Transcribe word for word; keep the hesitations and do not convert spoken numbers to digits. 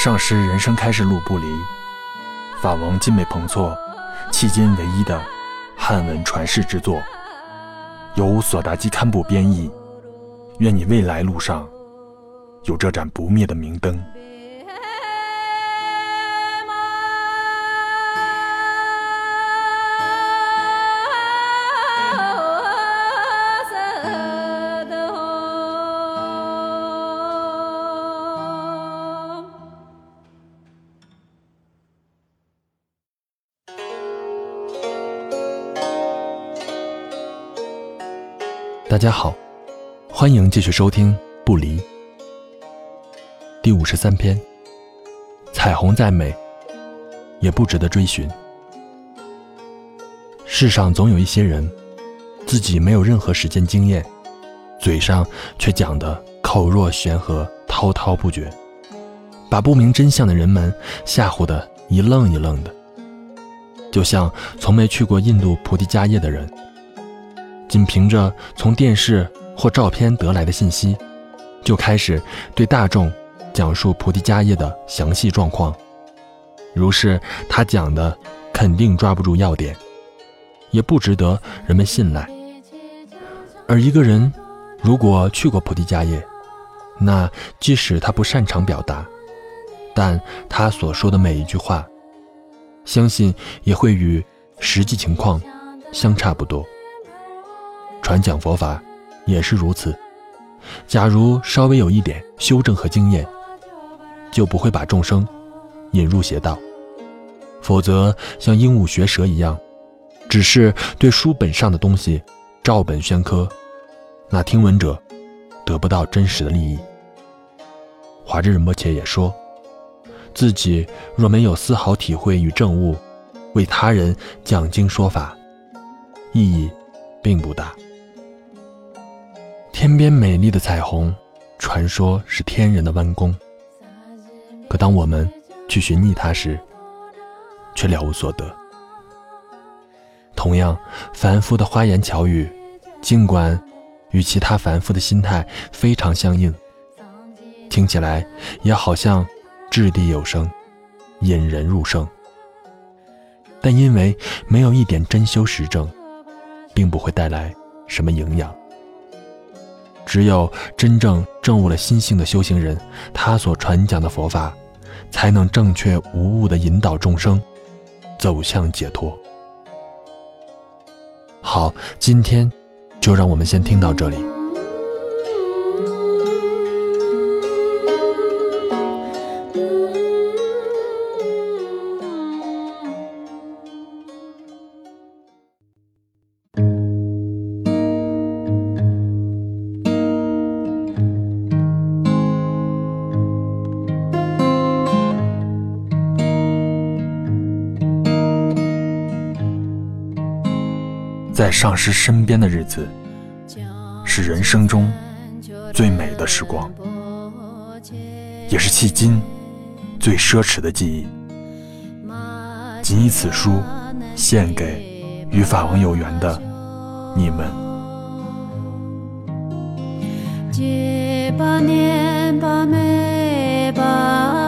上师人生开示录不离，法王精美彭措，迄今唯一的汉文传世之作，由索达基堪布编译。愿你未来路上有这盏不灭的明灯。 大家好，欢迎继续收听不离第五十三篇。彩虹再美也不值得追寻。世上总有一些人自己没有任何实践经验，嘴上却讲得口若悬河，滔滔不绝，把不明真相的人们吓唬得一愣一愣的，就像从没去过印度菩提迦叶的人，仅凭着从电视或照片得来的信息，就开始对大众讲述菩提迦叶的详细状况，如是他讲的肯定抓不住要点，也不值得人们信赖。而一个人如果去过菩提迦叶，那即使他不擅长表达，但他所说的每一句话，相信也会与实际情况相差不多。传讲佛法也是如此，假如稍微有一点修正和经验，就不会把众生引入邪道，否则像鹦鹉学舌一样，只是对书本上的东西照本宣科，那听闻者得不到真实的利益。华智仁波切也说，自己若没有丝毫体会与证悟，为他人讲经说法，意义并不大。天边美丽的彩虹，传说是天人的弯弓，可当我们去寻觅它时，却了无所得。同样，凡夫的花言巧语，尽管与其他凡夫的心态非常相应，听起来也好像掷地有声，引人入胜，但因为没有一点真修实证，并不会带来什么营养。只有真正证悟了心性的修行人，他所传讲的佛法才能正确无误地引导众生走向解脱。好，今天就让我们先听到这里。 在上师身边的日子，是人生中最美的时光，也是迄今最奢侈的记忆。仅以此书献给与法王有缘的你们。 结巴念巴美巴